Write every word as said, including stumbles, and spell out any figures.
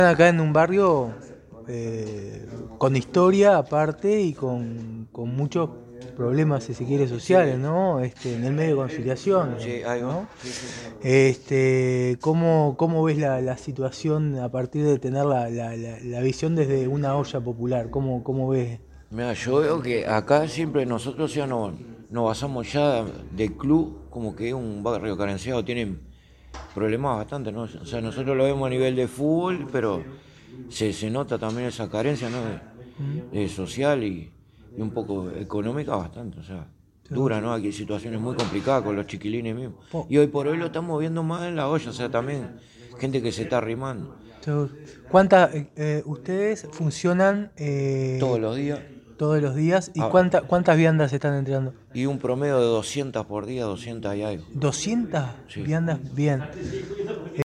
Acá en un barrio eh, con historia aparte y con, con muchos problemas, si se quiere, sociales, ¿no? Este, en el medio de conciliación, Sí, ahí va. ¿no? Sí, sí, sí. Este, ¿cómo, cómo ves la, la situación a partir de tener la, la, la, la visión desde una olla popular? ¿Cómo, cómo ves? Mira, yo veo que acá siempre nosotros ya no, nos basamos ya del club como que es un barrio carenciado, tienen problemas bastante, ¿no? O sea, nosotros lo vemos a nivel de fútbol, pero se, se nota también esa carencia, ¿no? De, de social y, y un poco económica bastante, o sea, dura, ¿no? Aquí hay situaciones muy complicadas con los chiquilines mismos. Po- Y hoy por hoy lo estamos viendo más en la olla, o sea, también gente que se está arrimando Seguro. ¿Cuántas, eh, eh, ustedes funcionan todos eh, los días. todos los días y Ah, cuánta, cuántas viandas están entregando? y un promedio de doscientas por día, doscientas y algo. ¿doscientas Sí. viandas? Bien.